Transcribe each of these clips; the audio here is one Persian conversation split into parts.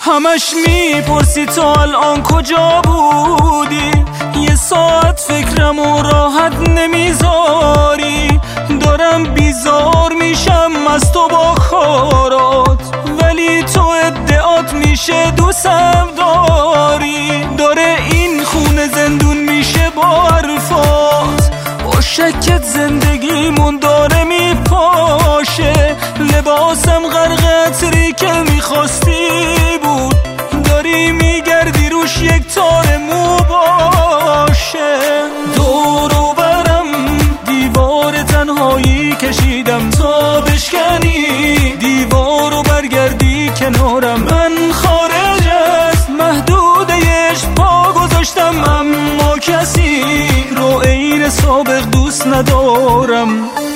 همش میپرسی تو الان کجا بودی، یه ساعت فکرم و راحت نمیذاری. دارم بیزار میشم از تو با کارات، ولی تو ادعات میشه دوستم داری. داره این خونه زندون میشه با حرفات، با شکت زندگیمون داره میپاشه. لباسم غرق عطری که میخواستی بود، داری میگردی روش یک تار مو باشه. دورو برم دیوار تنهایی کشیدم تا بشکنی دیوارو برگردی کنارم. من خارج از محدوده عشق پا گذاشتم، اما کسی رو عین سابق دوست ندارم.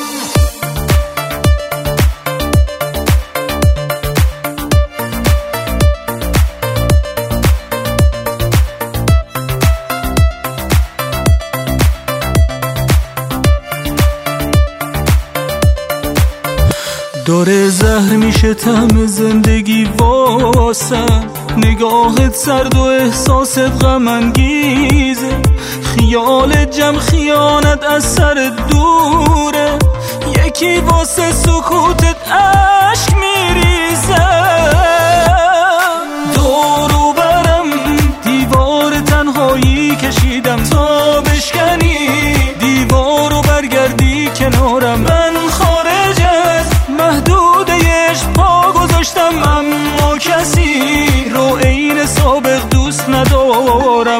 داره زهر میشه طعم زندگی واسم، نگاهت سرد و احساست غم انگیزه. خیال جمع خیانت از سر دوره، یکی واسه سکوتت عشق میریزه. دورو برم دیوار تنهایی کشیدم تا بشکنی دیوارو برگردی کنارم. من خارج از محدوده عشق پا گذاشتم، اما کسی رو عین سابق دوست ندارم.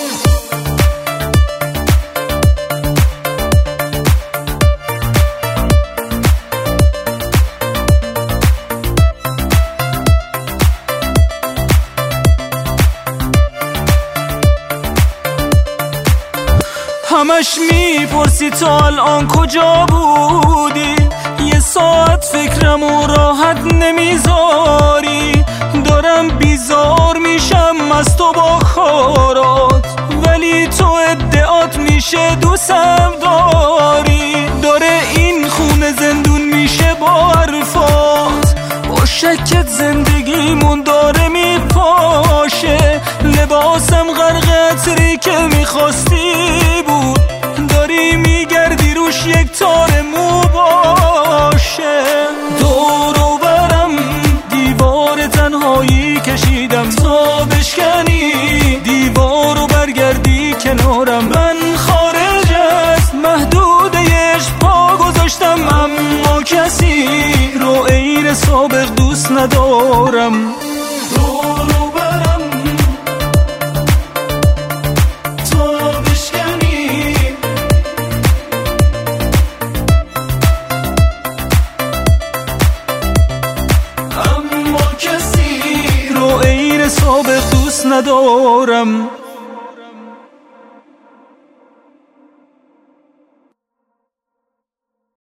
همش میپرسی تو الان کجا بودی، یه ساعت فکرم و راحت نمیذاری. دارم بیزار میشم از تو با کارات، ولی تو ادعات میشه دوستم داری. داره این خونه زندون میشه با حرفات، با شکت زندگیمون داره میپاشه. لباسم غرق عطری که میخواستی بود، داری میگردی روش یک تار مو باشه. دورو برم دیوار تنهایی کشیدم تا بشکنی دیوارو برگردی کنارم. من خارج از محدوده عشق پا گذاشتم، اما کسی رو عین سابق دوست ندارم. دورو برم تا بشکنی اما کسی رو عین سابق دوست ندارم.